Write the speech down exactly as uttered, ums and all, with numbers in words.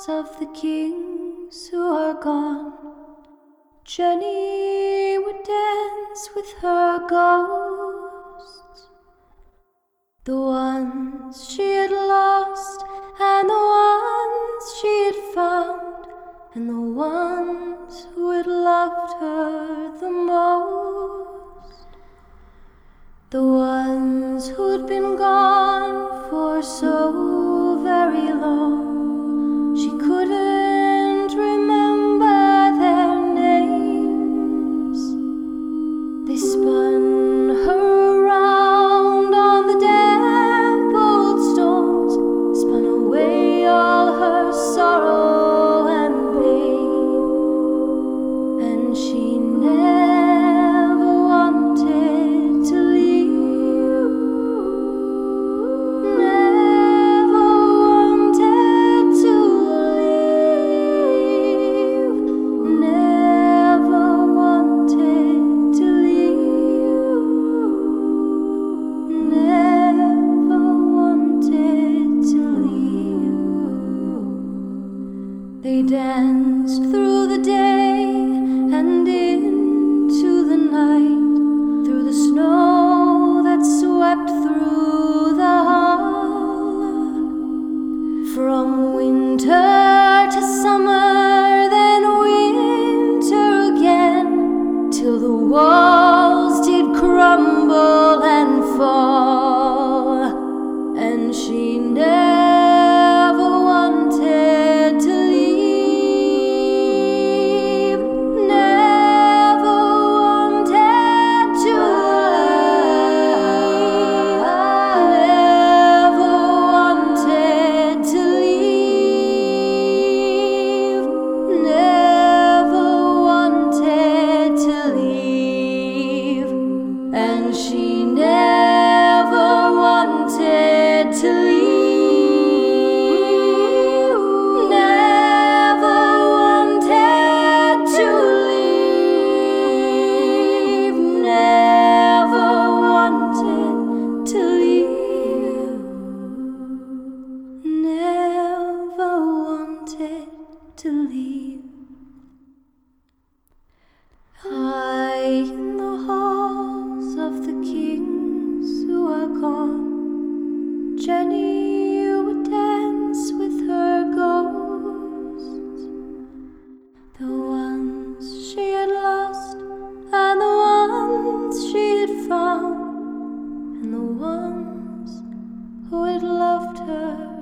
halls of the kings who are gone, Jenny would dance with her ghosts, the ones she had lost and the ones she had found, and the ones who had loved her the most, the ones who'd been gone for so very long she couldn't remember their names. They spun her around on the damp old stones, spun away all her sorrow and pain, and she never wanted to leave, never wanted to leave, never wanted to leave, never wanted to leave. They danced through the day and into the night, through the snow that swept through the hall, from winter to summer, then winter again, till the walls did crumble and fall, and she never wanted to leave, never wanted to leave, never wanted to leave, never wanted to leave, and she never wanted to leave, never wanted to leave, never wanted to leave, never wanted to leave. High in the halls of the kings who are gone, Jenny would dance with her ghosts, the ones she had lost and the ones she had found, and the ones who had loved her